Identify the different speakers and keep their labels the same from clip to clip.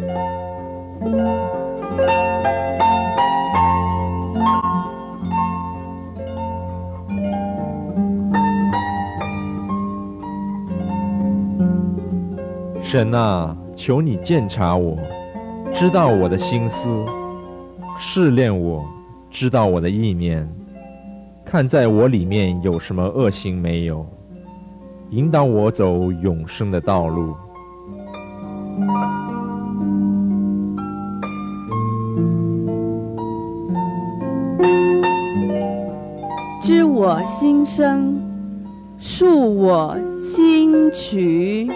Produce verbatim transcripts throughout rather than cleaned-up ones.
Speaker 1: 神啊，求你鉴察我，知道我的心思，试炼我，知道我的意念，看在我里面有什么恶行没有，引导我走永生的道路。
Speaker 2: 知我心声，述我心曲。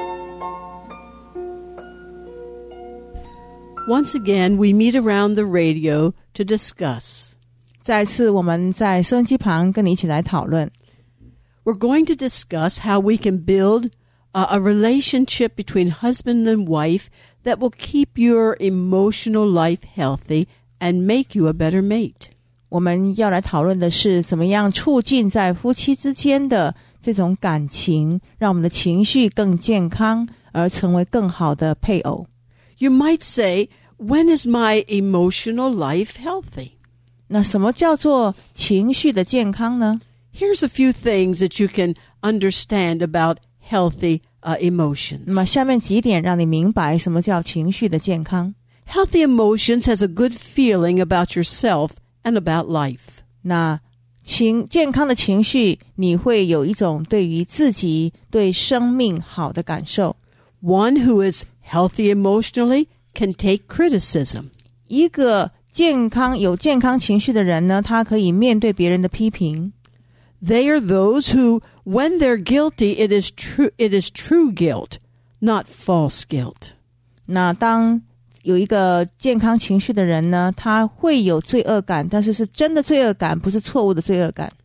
Speaker 3: Once again, we meet around the radio to discuss.
Speaker 4: 再次我们在收音机旁跟你一起来讨论。
Speaker 3: We're going to discuss how we can build a, a relationship between husband and wife that will keep your emotional life healthy and make you a better mate.
Speaker 4: 我们要来讨论的是怎么样促进在夫妻之间的这种感情，让我们的情绪更健康，而成为更好的配偶。
Speaker 3: You might say, when is my emotional life healthy?
Speaker 4: 那什么叫做情绪的健康呢？
Speaker 3: Here's a few things that you can understand about healthy uh, emotions.
Speaker 4: 那么下面几点让你明白什么叫情绪的健康。
Speaker 3: Healthy emotions has a good feeling about yourself and about life.
Speaker 4: 那情健康的情绪，你会有一种对于自己、对生命好的感受。
Speaker 3: One who is healthy emotionally can take criticism.
Speaker 4: 一个健康有健康情绪的人呢，他可以面对别人的批评。
Speaker 3: They are those who, when they're guilty, it is true, it is true guilt, not false guilt.
Speaker 4: 那当有一个健康情绪的人呢，他会有罪恶感，但是是真的罪恶感，不是错误的罪恶感。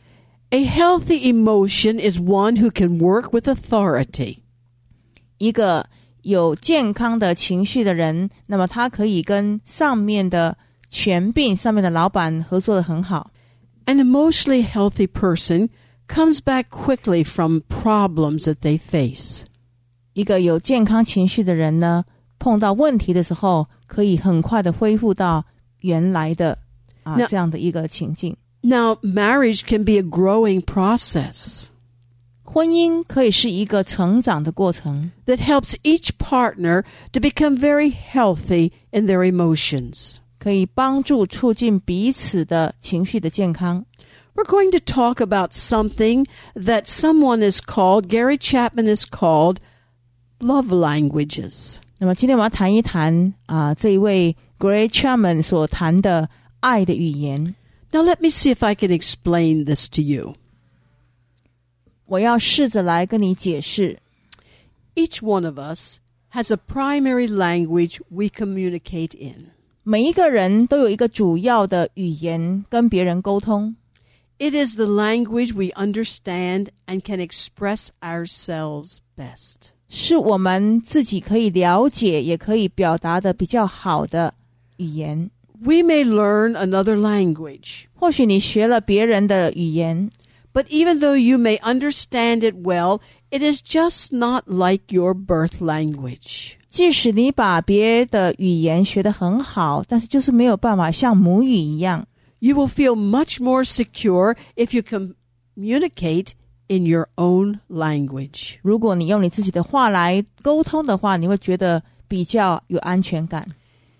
Speaker 3: A healthy emotion is one who can work with authority.
Speaker 4: 一个有健康的情绪的人，那么他可以跟上面的权柄、上面的老板合作得很好。
Speaker 3: An emotionally healthy person comes back quickly from problems that they face.
Speaker 4: 一个有健康情绪的人呢，碰到问题的时候，可以很快的恢复到原来的啊
Speaker 3: Now,
Speaker 4: 这样的一个情境。
Speaker 3: Now, marriage can be a growing process.
Speaker 4: 婚姻可以是一个成长的过程
Speaker 3: that helps each partner to become very healthy in their emotions.
Speaker 4: 可以帮助促进彼此的情绪的健康。
Speaker 3: We're going to talk about something that someone is called, Gary Chapman is called, love languages.
Speaker 4: 那么今天我要谈一谈啊、呃，这一位 Gary Chapman 所谈的爱的语言。
Speaker 3: Now let me see if I can explain this to you.
Speaker 4: 我要试着来跟你解释。
Speaker 3: Each one of us has a primary language we communicate in.
Speaker 4: 每一个人都有一个主要的语言跟别人沟通。
Speaker 3: It is the language we understand and can express ourselves best.
Speaker 4: 是我们自己可以了解也可以表达的比较好的语言。
Speaker 3: We may learn another language.
Speaker 4: 或许你学了别人的语言，
Speaker 3: But even though you may understand it well, it is just not like your birth language.
Speaker 4: 即使你把别的语言学得很好，但是就是没有办法像母语一样。
Speaker 3: You will feel much more secure if you communicate in your own language.
Speaker 4: 如果你用你自己的话来沟通的话，你会觉得比较有安全感。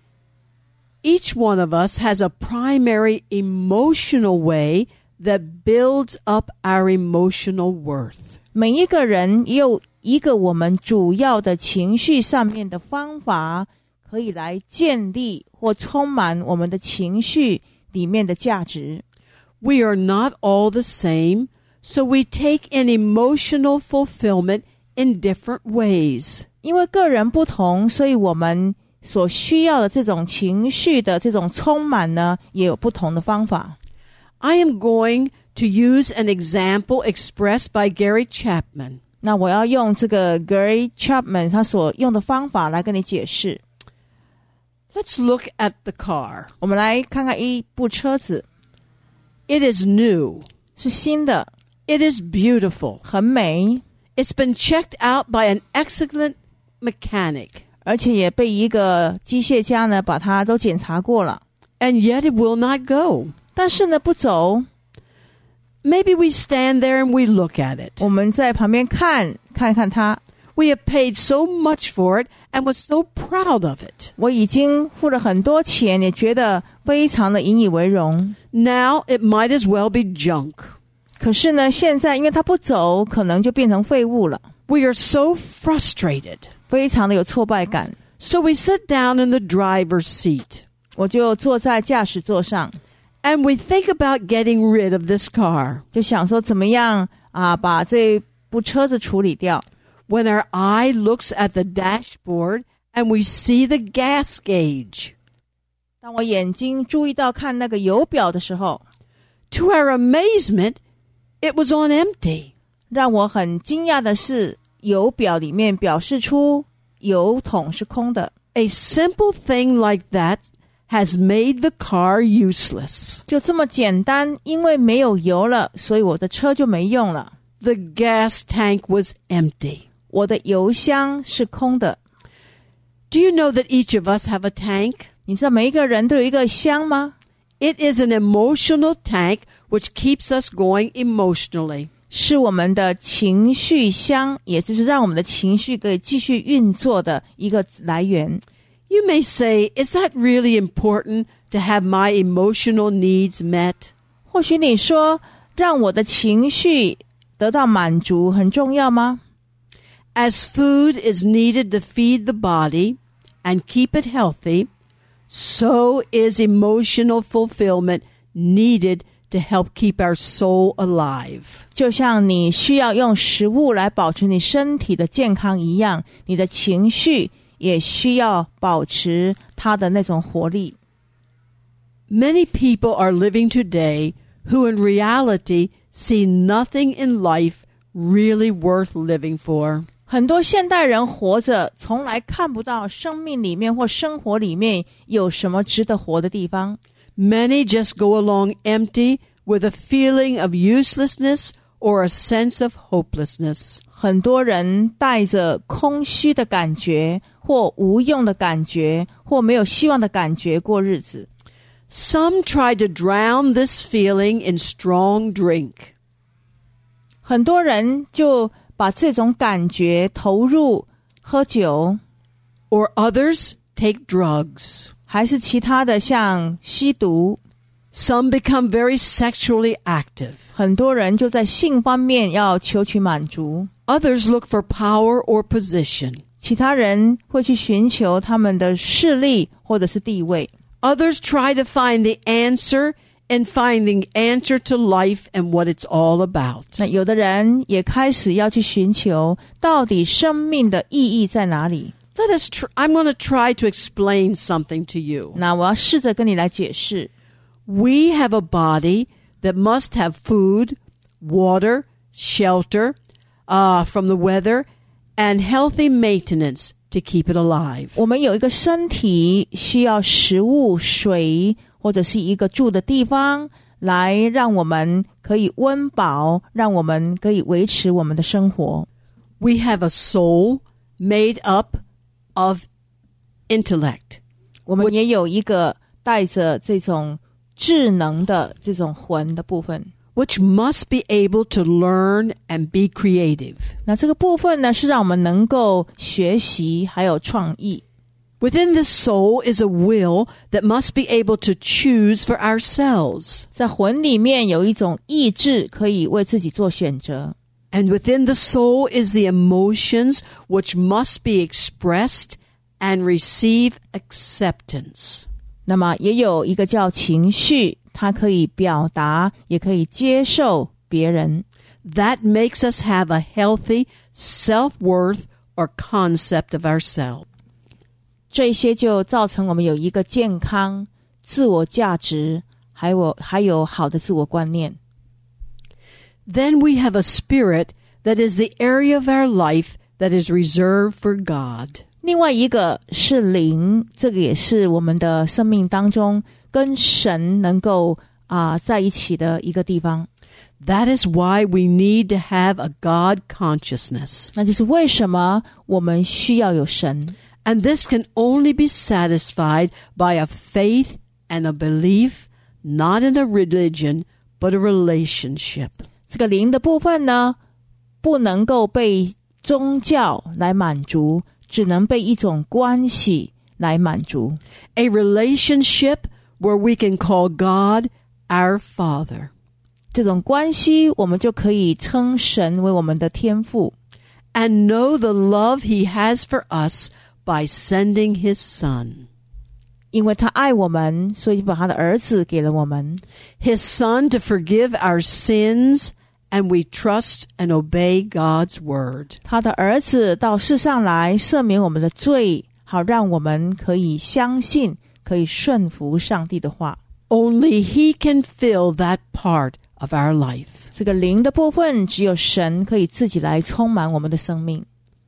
Speaker 3: Each one of us has a primary emotional way that builds up our emotional worth.
Speaker 4: 每一个人也有一个我们主要的情绪上面的方法，可以来建立或充满我们的情绪里面的价值。
Speaker 3: We are not all the same, so we take in emotional fulfillment in different ways.
Speaker 4: 因为个人不同，所以我们所需要的这种情绪的这种充满呢，也有不同的方法。
Speaker 3: I am going to use an example expressed by Gary Chapman.
Speaker 4: 那我要用这个 Gary Chapman 他所用的方法来跟你解释。
Speaker 3: Let's look at the car.
Speaker 4: 我们来看看一部车子，
Speaker 3: It is new.
Speaker 4: 是新的，
Speaker 3: It is beautiful.
Speaker 4: 很美，
Speaker 3: It's been checked out by an excellent mechanic.
Speaker 4: 而且也被一个机械家呢把它都检查过了，
Speaker 3: and yet it will not go.
Speaker 4: 但是呢不走。
Speaker 3: Maybe we stand there and we look at it.
Speaker 4: 我们在旁边看看看它，
Speaker 3: We have paid so much for it and was so proud of it.
Speaker 4: 我已经付了很多钱，也觉得非常的引以为荣。
Speaker 3: Now it might as well be junk.
Speaker 4: 可是呢现在因为它不走，可能就变成废物了，
Speaker 3: We are so frustrated.
Speaker 4: 非常的有挫败感。
Speaker 3: So we sit down in the driver's seat
Speaker 4: 我就坐在驾驶座上，
Speaker 3: and we think about getting rid of this car.
Speaker 4: 就想说怎么样啊把这部车子处理掉。
Speaker 3: When our eye looks at the dashboard and we see the gas gauge.
Speaker 4: 当我眼睛注意到看那个油表的时候，
Speaker 3: To our amazement, it was on empty.
Speaker 4: 让我很惊讶的是，油表里面表示出油桶是空的。
Speaker 3: A simple thing like that has made the car useless.
Speaker 4: 就这么简单，因为没有油了，所以我的车就没用了。
Speaker 3: The gas tank was empty.
Speaker 4: 我的油箱是空的。
Speaker 3: Do you know that each of us have a tank?
Speaker 4: 你知道每一个人都有一个箱吗？
Speaker 3: It is an emotional tank which keeps us going emotionally.
Speaker 4: 是我们的情绪箱，也就是让我们的情绪可以继续运作的一个来源。
Speaker 3: You may say, is that really important to have my emotional needs met?
Speaker 4: 或许你说，让我的情绪得到满足很重要吗？
Speaker 3: As food is needed to feed the body and keep it healthy, so is emotional fulfillment needed to help keep our soul alive.
Speaker 4: 就像你需要用食物来保持你身体的健康一样，你的情绪也需要保持它的那种活力。
Speaker 3: Many people are living today who in reality see nothing in life really worth living for.
Speaker 4: 很多现代人活着，从来看不到生命里面或生活里面有什么值得活的地方。
Speaker 3: Many just go along empty with a feeling of uselessness or a sense of hopelessness.
Speaker 4: 很多人带着空虚的感觉，或无用的感觉，或没有希望的感觉过日子。
Speaker 3: Some try to drown this feeling in strong drink.
Speaker 4: 很多人就把这种感觉投入喝酒，
Speaker 3: Or others take drugs.
Speaker 4: 还是其他的像吸毒。
Speaker 3: Some become very sexually active.
Speaker 4: 很多人就在性方面要求取满足，
Speaker 3: Others look for power or position.
Speaker 4: 其他人会去寻求他们的势力或者是地位。
Speaker 3: Others try to find the answer in finding answer to life and what it's all about.
Speaker 4: 那有的人也开始要去寻求到底生命的意义在哪里。
Speaker 3: Let us tr- I'm going to try to explain something to you.
Speaker 4: 那我要试着跟你来解释。
Speaker 3: We have a body that must have food, water, shelter uh, from the weather, and healthy maintenance to keep it alive.
Speaker 4: 我们有一个身体需要食物、水，或者是一个住的地方，来让我们可以温饱，让我们可以维持我们的生活。
Speaker 3: We have a soul made up of intellect.
Speaker 4: 我们也有一个带着这种智能的这种魂的部分。
Speaker 3: which must be able to learn and be creative.
Speaker 4: 那这个部分呢，是让我们能够学习还有创意。
Speaker 3: Within the soul is a will that must be able to choose for ourselves.
Speaker 4: 在魂里面有一种意志，可以为自己做选择。
Speaker 3: And within the soul is the emotions which must be expressed and receive acceptance.
Speaker 4: 那么也有一个叫情绪，它可以表达，也可以接受别人。
Speaker 3: That makes us have a healthy self-worth or concept of ourselves.
Speaker 4: 这些就造成我们有一个健康、自我价值，还有还有好的自我观念。
Speaker 3: Then we have a spirit that is the area of our life that is reserved for God.
Speaker 4: 另外一个是灵，这个也是我们的生命当中跟神能够啊、呃、在一起的一个地方。
Speaker 3: That is why we need to have a God consciousness.
Speaker 4: 那就是为什么我们需要有神。
Speaker 3: And this can only be satisfied by a faith and a belief, not in a religion, but a relationship.
Speaker 4: 这个灵的部分呢，不能够被宗教来满足，只能被一种关系来满足。
Speaker 3: A relationship where we can call God our Father.
Speaker 4: 这种关系，我们就可以称神为我们的天父。
Speaker 3: And know the love He has for us by sending His Son.
Speaker 4: 因为他爱我们，所以把他的儿子给了我们。
Speaker 3: His Son to forgive our sins, and we trust and obey God's word.
Speaker 4: 他的儿子到世上来赦免我们的罪，好让我们可以相信，可以顺服上帝的话。
Speaker 3: Only He can fill that part of our life.
Speaker 4: 这个灵的部分，只有神可以自己来充满我们的生命。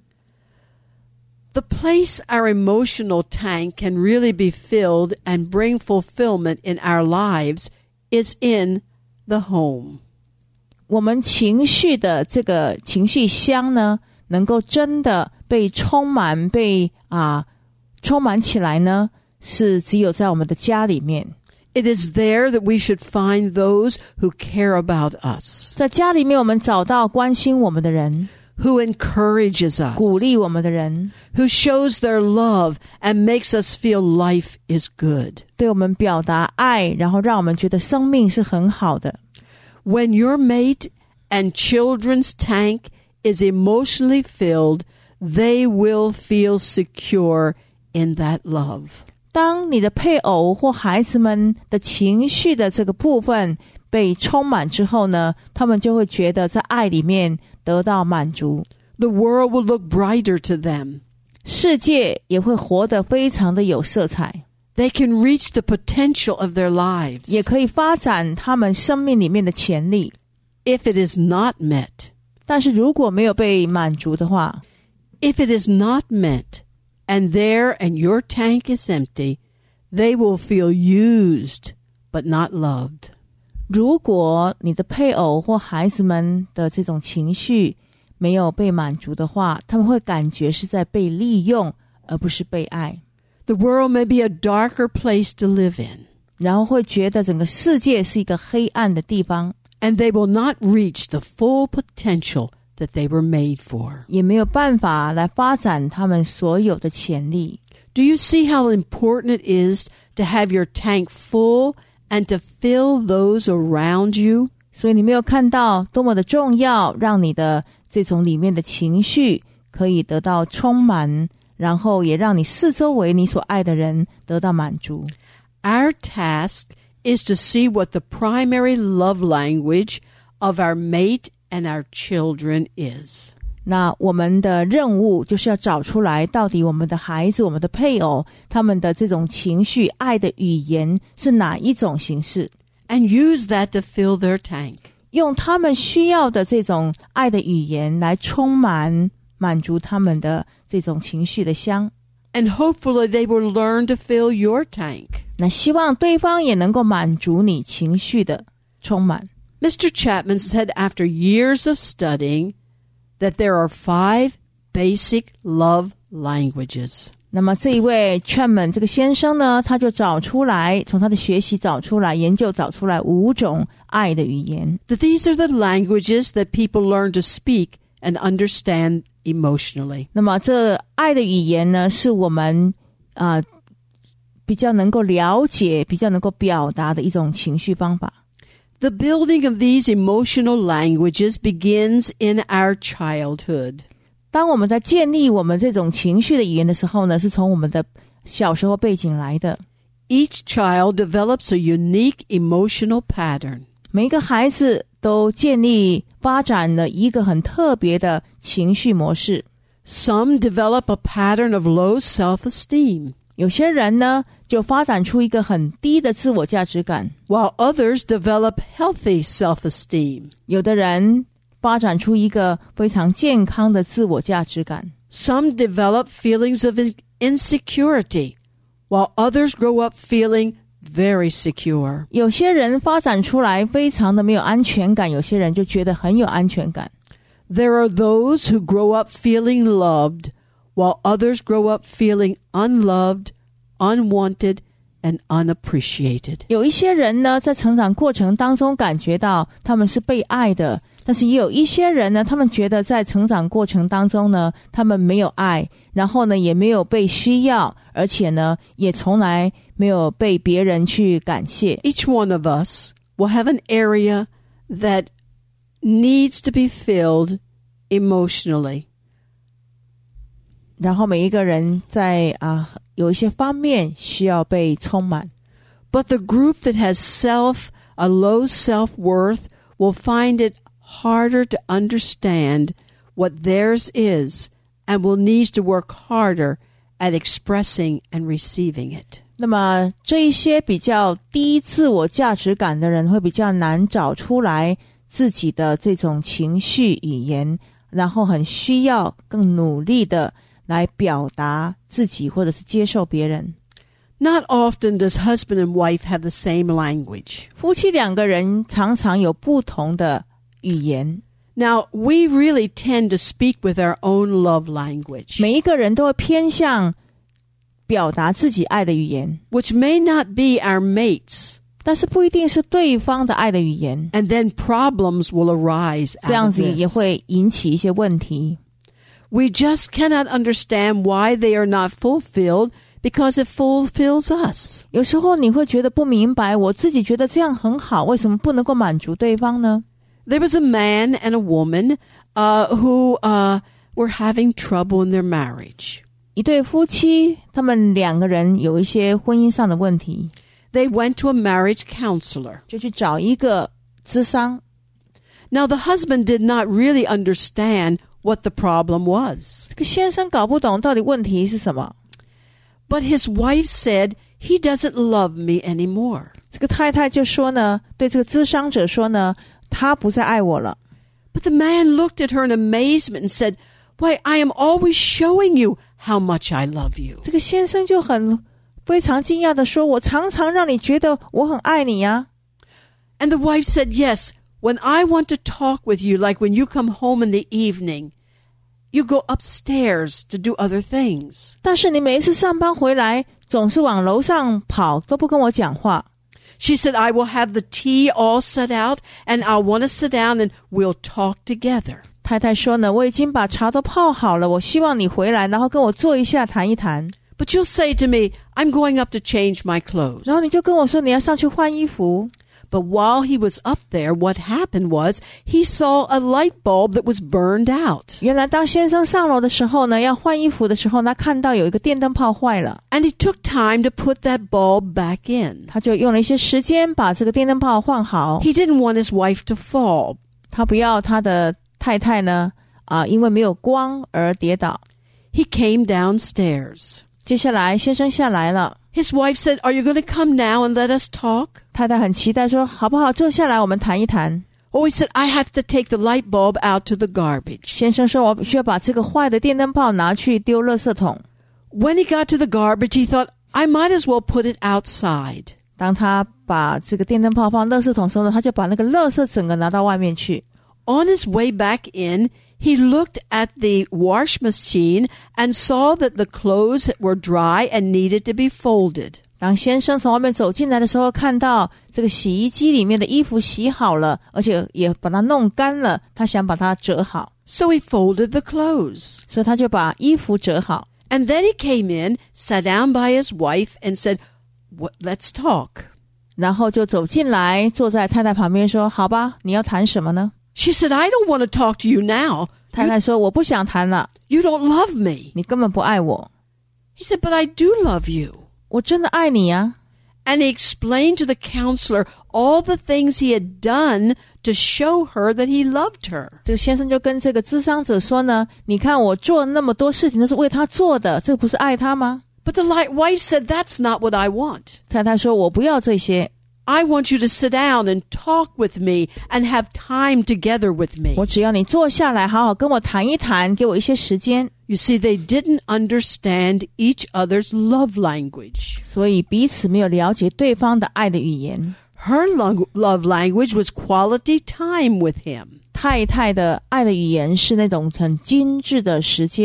Speaker 3: The place our emotional tank can really be filled and bring fulfillment in our lives is in the home.
Speaker 4: 我们情绪的这个情绪箱呢，能够真的被充满，被啊充满起来呢，是只有在我们的家里面。
Speaker 3: It is there that we should find those who care about us,
Speaker 4: 在家里面，我们找到关心我们的人，
Speaker 3: who encourages us,
Speaker 4: 鼓励我们的人，
Speaker 3: who shows their love and makes us feel life is good.
Speaker 4: 对我们表达爱，然后让我们觉得生命是很好的。
Speaker 3: When your mate and children's tank is emotionally filled, they will feel secure in that love.
Speaker 4: 当你的配偶或孩子们的情绪的这个部分被充满之后呢，他们就会觉得在爱里面得到满足。
Speaker 3: The world will look brighter to them.
Speaker 4: 世界也会活得非常的有色彩，
Speaker 3: They can reach the potential of their lives.
Speaker 4: 也可以发展他们生命里面的潜力。
Speaker 3: If it is not met,
Speaker 4: 但是如果没有被满足的话，
Speaker 3: if it is not met, and their and your tank is empty, they will feel used but not loved.
Speaker 4: 如果你的配偶或孩子们的这种情绪没有被满足的话，他们会感觉是在被利用，而不是被爱。
Speaker 3: The world may be a darker place to live in,
Speaker 4: 然后会觉得整个世界是一个黑暗的地方，
Speaker 3: and they will not reach the full potential that they were made for.
Speaker 4: 也没有办法来发展他们所有的潜力。
Speaker 3: Do you see how important it is to have your tank full and to fill those around you?
Speaker 4: 所以你没有看到多么的重要，让你的这种里面的情绪可以得到充满，然后也让你四周围你所爱的人得到满足。
Speaker 3: Our task is to see what the primary love language of our mate and our children is.
Speaker 4: 那我们的任务就是要找出来，到底我们的孩子、我们的配偶，他们的这种情绪、爱的语言是哪一种形式，
Speaker 3: And use that to fill their tank.
Speaker 4: 用他们需要的这种爱的语言来充满、满足他们的这种情绪的箱。
Speaker 3: And hopefully they will learn to fill your tank.
Speaker 4: 那希望对方也能够满足你情绪的充满。
Speaker 3: Mister Chapman said after years of studying that there are five basic love languages.
Speaker 4: 那么这一位 Chapman 这个先生呢，他就找出来，从他的学习找出来，研究找出来五种爱的语言。
Speaker 3: That these are the languages that people learn to speak and understand emotionally.
Speaker 4: 那么这爱的语言呢，是我们啊、呃、比较能够了解、比较能够表达的一种情绪方法。
Speaker 3: The building of these emotional languages begins in our childhood.
Speaker 4: 当我们在建立我们这种情绪的语言的时候呢，是从我们的小时候背景来的。
Speaker 3: Each child develops a unique emotional pattern.
Speaker 4: 每一个孩子都建立、发展了一个很特别的情绪模式。
Speaker 3: Some develop a pattern of low self-esteem,
Speaker 4: 有些人呢，就发展出一个很低的自我价值感，
Speaker 3: while others develop healthy self-esteem.
Speaker 4: 有的人发展出一个非常健康的自我价值感。
Speaker 3: Some develop feelings of in- insecurity, while others grow up feeling very secure.
Speaker 4: 有些人发展出来非常的没有安全感，有些人就觉得很有安全感。
Speaker 3: There are those who grow up feeling loved, while others grow up feeling unloved, unwanted, and unappreciated.
Speaker 4: 有一些人呢，在成长过程当中感觉到他们是被爱的，但是也有一些人呢，他们觉得在成长过程当中呢，他们没有爱，然后呢，也没有被需要，而且呢，也从来没有被别人去感谢。
Speaker 3: Each one of us will have an area that needs to be filled emotionally.
Speaker 4: 然后每一个人在啊有一些方面需要被充满。
Speaker 3: But the group that has self, a low self-worth, will find it harder to understand what theirs is and will need to work harder at expressing and receiving it.
Speaker 4: 那么这一些比较低自我价值感的人会比较难找出来自己的这种情绪语言，然后很需要更努力的来表达自己或者是接受别人。
Speaker 3: Not often does husband and wife have the same language.
Speaker 4: 夫妻两个人常常有不同的语言。
Speaker 3: Now, we really tend to speak with our own love language,
Speaker 4: 每一个人都会偏向表达自己爱的语言，
Speaker 3: which may not be our mate's,
Speaker 4: 但是不一定是对方的爱的语言，
Speaker 3: and then problems will arise
Speaker 4: 这样
Speaker 3: out of
Speaker 4: 子也
Speaker 3: this.
Speaker 4: 会引起一些问题。
Speaker 3: We just cannot understand why they are not fulfilled because it fulfills us.
Speaker 4: 有时候你会觉得不明白，我自己觉得这样很好，为什么不能够满足对方呢？
Speaker 3: There was a man and a woman uh, who uh, were having trouble in their marriage.
Speaker 4: 一对夫妻，他们两个人有一些婚姻上的问题，
Speaker 3: They went to a marriage counselor.
Speaker 4: 就去找一个諮商。
Speaker 3: Now, the husband did not really understand what the problem was.
Speaker 4: 这个先生搞不懂到底问题是什么，
Speaker 3: But his wife said, he doesn't love me anymore.
Speaker 4: 这个太太就说呢，对这个諮商者说呢，他不再爱我了。
Speaker 3: But the man looked at her in amazement and said, why, I am always showing you how much I love you.
Speaker 4: 这个先生就很非常惊讶的说，我常常让你觉得我很爱你呀。
Speaker 3: And the wife said, yes, when I want to talk with you, like when you come home in the evening, you go upstairs to do other things.
Speaker 4: 但是你每一次上班回来，总是往楼上跑，都不跟我讲话。
Speaker 3: She said, I will have the tea all set out and I'll want to sit down and we'll talk together.
Speaker 4: 太太说呢，我已经把茶都泡好了，我希望你回来，然后跟我坐一下谈一谈。
Speaker 3: But you'll say to me, I'm going up to change my clothes.
Speaker 4: 然后你就跟我说你要上去换衣服。
Speaker 3: But while he was up there, what happened was he saw a light bulb that was burned out.
Speaker 4: 原来当先生上楼的时候呢，要换衣服的时候，他看到有一个电灯泡坏了，
Speaker 3: And he took time to put that bulb back in.
Speaker 4: 他就用了一些时间把这个电灯泡换好。
Speaker 3: He didn't want his wife to fall.
Speaker 4: 他不要他的太太呢，啊，因为没有光而跌倒。
Speaker 3: He came downstairs.
Speaker 4: 接下来先生下来了，
Speaker 3: His wife said, are you going to come now and let us talk?
Speaker 4: 太太很期待说，好不好，坐下来我们谈一谈。
Speaker 3: Oh, he said, I have to take the light bulb out to the garbage.
Speaker 4: 先生说，我需要把这个坏的电灯泡拿去丢垃圾桶。
Speaker 3: When he got to the garbage, he thought, I might as well put it outside.
Speaker 4: 当他把这个电灯泡放垃圾桶的时候呢，他就把那个垃圾整个拿到外面去。
Speaker 3: On his way back in, he looked at the wash machine and saw that the clothes were dry and needed to be folded.
Speaker 4: 当先生从外面走进来的时候，看到这个洗衣机里面的衣服洗好了，而且也把它弄干了，他想把它折好，
Speaker 3: So he folded the clothes.
Speaker 4: 所以他就把衣服折好。
Speaker 3: And then he came in, sat down by his wife and said, "What, let's talk."
Speaker 4: 然后就走进来，坐在太太旁边说，好吧，你要谈什么呢？
Speaker 3: She said, I don't want to talk to you now.
Speaker 4: 太太说，我不想谈了，
Speaker 3: You don't love me.
Speaker 4: 你根本不爱我。
Speaker 3: He said, but I do love you.
Speaker 4: 我真的爱你啊。
Speaker 3: And he explained to the counselor all the things he had done to show her that he loved her.
Speaker 4: 这个先生就跟这个諮商者说呢，你看我做那么多事情都是为他做的，这个不是爱他吗？
Speaker 3: But the wife said, that's not what I want.
Speaker 4: 太太说，我不要这些，
Speaker 3: I want you to sit down and talk with me and have time together with me.
Speaker 4: 我只要你坐下来好好跟我谈一谈，给我一些时间。
Speaker 3: You see, they didn't understand each other's love language.
Speaker 4: 所以彼此没有了解对方的爱的语言。
Speaker 3: Her lo- love language was quality time with him.
Speaker 4: 太太的爱的语言是那种很精致的时间。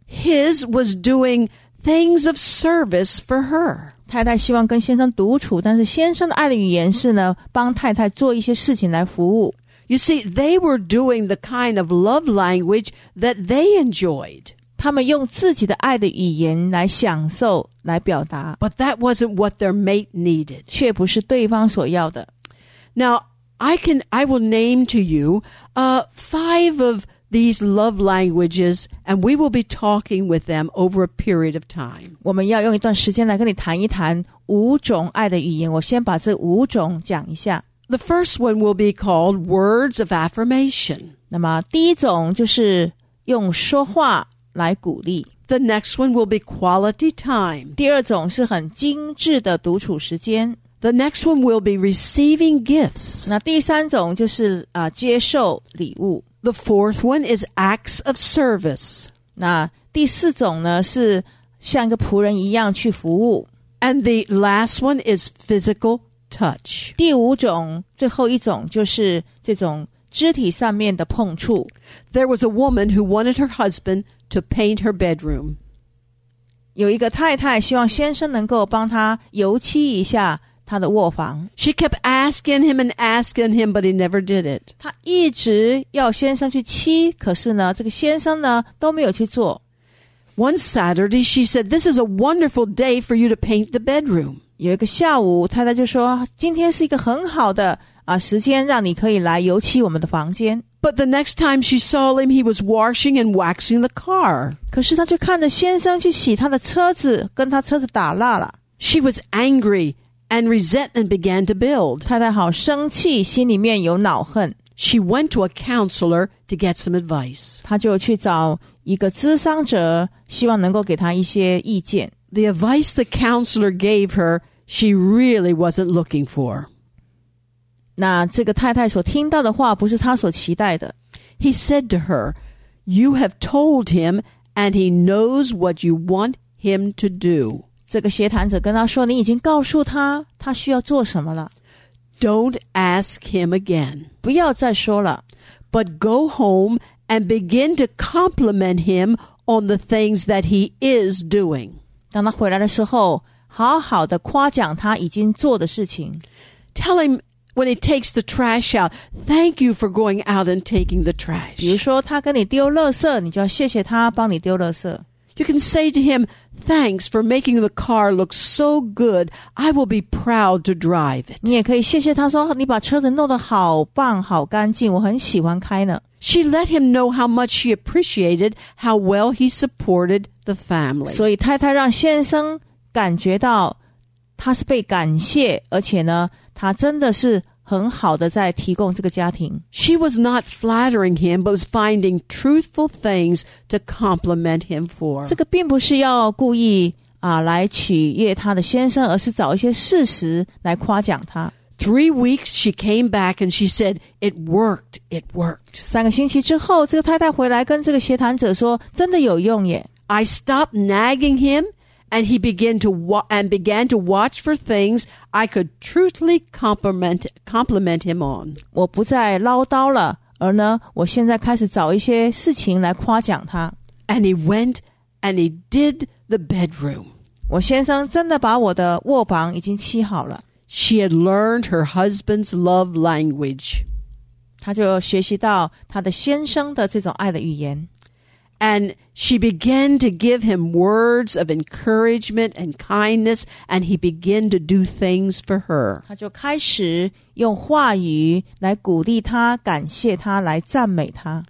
Speaker 3: his was doing things of service for her.
Speaker 4: 太太希望跟先生独处，但是先生的爱的语言是呢，帮太太做一些事情来服务。
Speaker 3: You see, they were doing the kind of love language that they enjoyed.
Speaker 4: 他们用自己的爱的语言来享受，来表达，
Speaker 3: But that wasn't what their mate needed.
Speaker 4: 却不是对方所要的。
Speaker 3: Now, I can, I will name to you uh, five of these love languages, and we will be talking with them over a period of time.
Speaker 4: 我们要用一段时间来跟你谈一谈五种爱的语言。我先把这五种讲一下。
Speaker 3: The first one will be called words of affirmation.
Speaker 4: 那么第一种就是用说话来鼓励。
Speaker 3: The next one will be quality time.
Speaker 4: 第二种是很精致的独处时间。
Speaker 3: The next one will be receiving gifts.
Speaker 4: 那第三种就是啊、呃、接受礼物。
Speaker 3: The fourth one is acts of service.
Speaker 4: 那第四种呢是像一个仆人一样去服务。
Speaker 3: And the last one is physical touch.
Speaker 4: 第五种，最后一种就是这种肢体上面的碰触。
Speaker 3: There was a woman who wanted her husband to paint her bedroom.
Speaker 4: 有一个太太希望先生能够帮她油漆一下她的卧房。
Speaker 3: She kept asking him and asking him, but he never did it.
Speaker 4: 她一直要先生去漆，可是呢，这个先生呢都没有去做。
Speaker 3: One Saturday, she said, "This is a wonderful day for you to paint the bedroom."
Speaker 4: 有一个下午，太太就说：“今天是一个很好的啊时间，让你可以来油漆我们的房间。”
Speaker 3: But the next time she saw him, he was washing and waxing the car.
Speaker 4: 可是她就看着先生去洗他的车子，跟他车子打蜡了。
Speaker 3: She was angry, and resentment began to build.
Speaker 4: 太太好生气，心里面有恼恨。
Speaker 3: She went to a counselor to get some advice.
Speaker 4: 她就去找一个諮商者，希望能够给她一些意见。
Speaker 3: The advice the counselor gave her, she really wasn't looking for.
Speaker 4: 那这个太太所听到的话，不是她所期待的。
Speaker 3: He said to her, "You have told him, and he knows what you want him to do."
Speaker 4: 这个协谈者跟她说：“你已经告诉他，他需要做什么了。
Speaker 3: Don't ask him again,
Speaker 4: 不要再说了。
Speaker 3: but go home and begin to compliment him on the things that he is doing."
Speaker 4: 当他回来的时候，好好的夸奖他已经做的事情。
Speaker 3: Tell him when he takes the trash out, "Thank you for going out and taking the
Speaker 4: 比如
Speaker 3: trash."
Speaker 4: 说，他跟你丢垃圾，你就要谢谢他帮你丢垃圾。
Speaker 3: You can say to him, "Thanks for making the car look so good. I will be proud to drive it."
Speaker 4: 你也可以谢谢他说：“你把车子弄得好棒、好干净，我很喜欢开呢。”
Speaker 3: She let him know how much she appreciated how well he supported the family.
Speaker 4: 所以太太让先生感觉到他是被感谢，而且呢，他真的是很好的在提供这个家庭。
Speaker 3: She was not flattering him, but was finding truthful things to compliment him for.
Speaker 4: 这个并不是要故意啊来取悦他的先生，而是找一些事实来夸奖他。
Speaker 3: Three weeks she came back and she said, "It worked, it worked.
Speaker 4: 三个星期之后，这个太太回来跟这个协谈者说：“真的有用耶！
Speaker 3: I stopped nagging him, and he began to wa- and began to watch for things I could truthfully compliment compliment him on."
Speaker 4: 我不再唠叨了，而呢，我现在开始找一些事情来夸奖他。
Speaker 3: And he went and he did the bedroom.
Speaker 4: 我先生真的把我的卧房已经漆好了。
Speaker 3: She had learned her husband's love language.
Speaker 4: 他就学习到他的先生的这种爱的语言。
Speaker 3: And she began to give him words of encouragement and kindness, and he began to do things for her.
Speaker 4: 他就开始用话语来鼓励他、感谢他、来赞美他。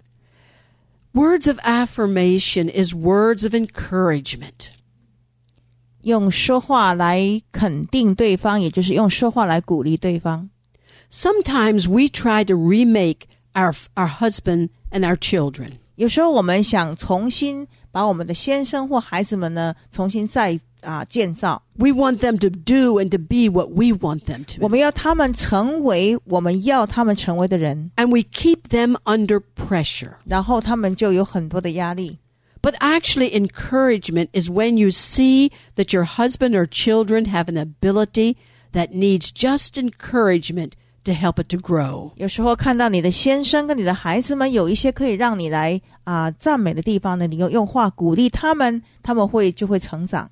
Speaker 3: Words of affirmation is words of encouragement.
Speaker 4: 用说话来肯定对方，也就是用说话来鼓励对方。
Speaker 3: Sometimes we try to remake our, our husband and our children.
Speaker 4: 有时候我们想重新把我们的先生或孩子们呢，重新再啊、建造。
Speaker 3: We want them to do and to be what we want them to.
Speaker 4: 我们要他们成为我们要他们成为的人，
Speaker 3: And we keep them under pressure.
Speaker 4: 然后他们就有很多的压力。
Speaker 3: But actually, encouragement is when you see that your husband or children have an ability that needs just encouragement to help it to grow.
Speaker 4: 有时候看到你的先生跟你的孩子们有一些可以让你来啊、呃、赞美的地方呢，你用用话鼓励他们，他们会就会成长。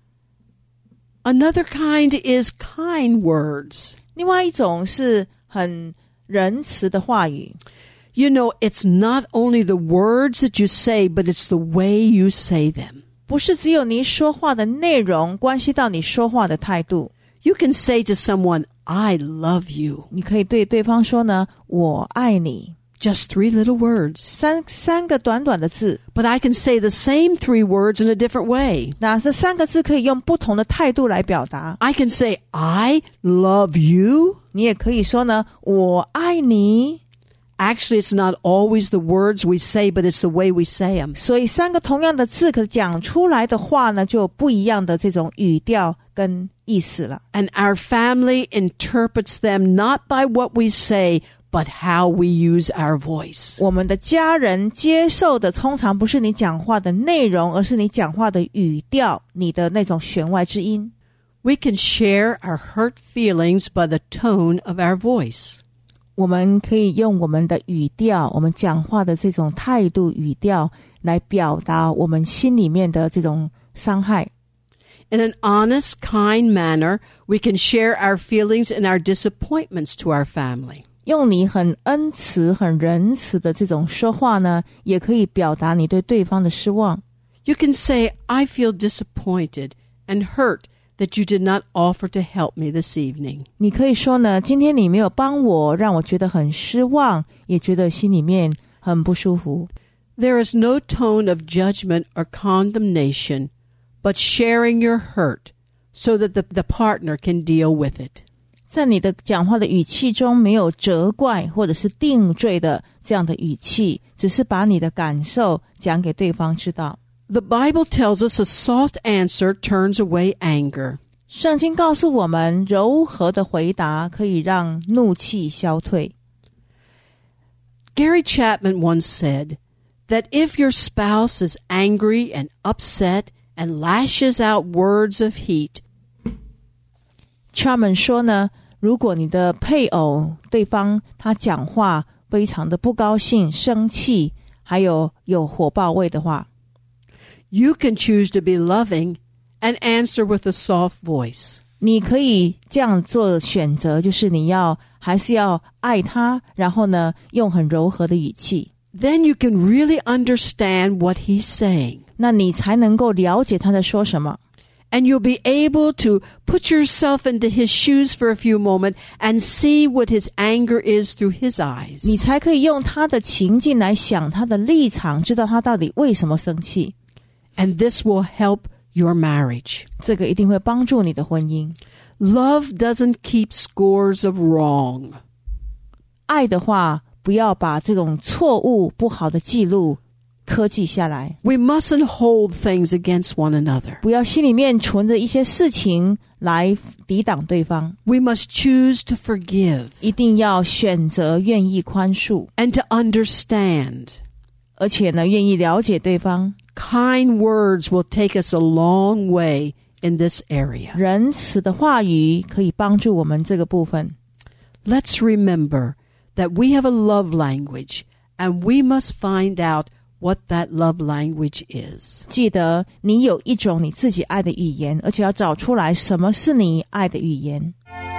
Speaker 3: Another kind is kind words.
Speaker 4: 另外一种是很仁慈的话语。
Speaker 3: You know, it's not only the words that you say, but it's the way you say them.
Speaker 4: 不是只有你说话的内容关系到你说话的态度。
Speaker 3: You can say to someone, I love you.
Speaker 4: 你可以对对方说呢，我爱你。
Speaker 3: Just three little words.
Speaker 4: 三三个短短的字。
Speaker 3: But I can say the same three words in a different way.
Speaker 4: 那这三个字可以用不同的态度来表达。
Speaker 3: I can say, I love you.
Speaker 4: 你也可以说呢，我爱你。
Speaker 3: Actually, it's not always the words we say, but it's the way we say them.
Speaker 4: 所以三个同样的字可讲出来的话呢，就有不一样的这种语调跟意思了。
Speaker 3: And our family interprets them not by what we say, but how we use our voice.
Speaker 4: 我们的家人接受的通常不是你讲话的内容，而是你讲话的语调，你的那种弦外之音。
Speaker 3: We can share our hurt feelings by the tone of our voice.
Speaker 4: 我们可以用我们的语调，我们讲话的这种态度语调来表达我们心里面的这种伤害。
Speaker 3: In an honest, kind manner, we can share our feelings and our disappointments to our family.
Speaker 4: 用你很恩慈、很仁慈的这种说话呢，也可以表达你对对方的失望。
Speaker 3: You can say, I feel disappointed and hurt that you did not offer to help me this evening.
Speaker 4: 你可以说呢，今天你没有帮我，让我觉得很失望，也觉得心里面很不舒服。
Speaker 3: There is no tone of judgment or condemnation, but sharing your hurt so that the, the partner can deal with it.
Speaker 4: 在你的讲话的语气中没有责怪或者是定罪的这样的语气，只是把你的感受讲给对方知道。
Speaker 3: The Bible tells us a soft answer turns away anger.
Speaker 4: 圣经告诉我们，柔和的回答可以让怒气消退。
Speaker 3: Gary Chapman once said that if your spouse is angry and upset and lashes out words of heat,
Speaker 4: Chapman 说呢，如果你的配偶对方他讲话非常的不高兴、生气，还有有火爆味的话，
Speaker 3: you can choose to be loving and answer with a soft voice.
Speaker 4: 你可以这样做选择，就是你要还是要爱他，然后呢用很柔和的语气。
Speaker 3: Then you can really understand what he's saying.
Speaker 4: 那你才能够了解他在说什么。
Speaker 3: And you'll be able to put yourself into his shoes for a few moments and see what his anger is through his eyes.
Speaker 4: 你才可以用他的情境来想他的立场，知道他到底为什么生气。
Speaker 3: And this will help your marriage.
Speaker 4: 这个一定会帮助你的婚姻。
Speaker 3: Love doesn't keep scores of wrong.
Speaker 4: 爱的话，不要把这种错误、不好的记录刻记下来。
Speaker 3: We mustn't hold things against one another.
Speaker 4: 不要心里面存着一些事情来抵挡对方。
Speaker 3: We must choose to forgive
Speaker 4: 一定要选择愿意宽恕，
Speaker 3: and to understand.
Speaker 4: 而且呢，愿意了解对方。
Speaker 3: Kind words will take us a long way in this area.
Speaker 4: 仁慈的话语可以帮助我们这个部分。
Speaker 3: Let's remember that we have a love language and we must find out what that love language is.
Speaker 4: 记得你有一种你自己爱的语言，而且要找出来什么是你爱的语言。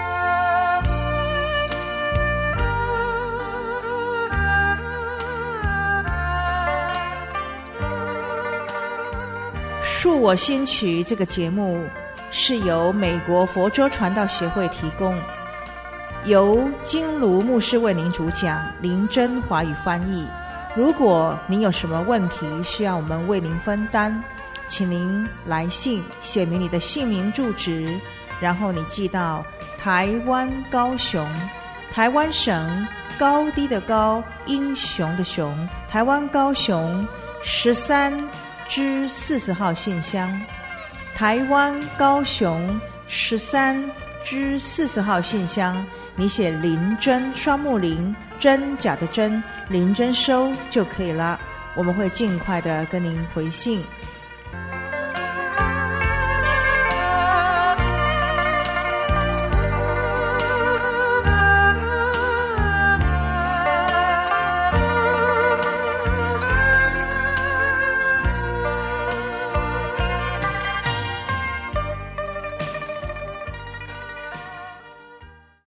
Speaker 4: 恕我心曲这个节目是由美国佛州传道协会提供，由金卢牧师为您主讲，林真华语翻译。如果您有什么问题需要我们为您分担，请您来信写明你的姓名住址，然后你寄到台湾高雄，台湾省高低的高，英雄的雄，台湾高雄十三之四十号信箱，台湾高雄十三之四十号信箱，你写林真，双木林，真假的真，林真收就可以了，我们会尽快的跟您回信。